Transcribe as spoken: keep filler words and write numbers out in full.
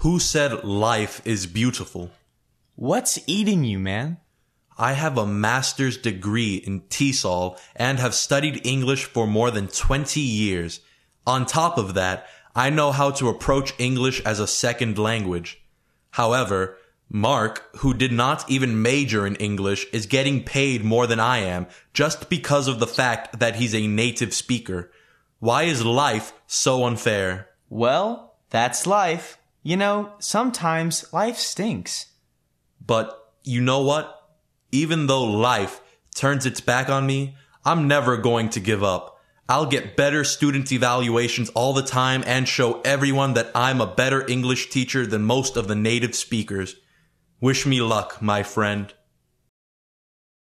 Who said life is beautiful? What's eating you, man? I have a master's degree in T E S O L and have studied English for more than twenty years. On top of that, I know how to approach English as a second language. However, Mark, who did not even major in English, is getting paid more than I am just because of the fact that he's a native speaker. Why is life so unfair? Well, that's life. You know, sometimes life stinks. But you know what? Even though life turns its back on me, I'm never going to give up. I'll get better student evaluations all the time and show everyone that I'm a better English teacher than most of the native speakers. Wish me luck, my friend.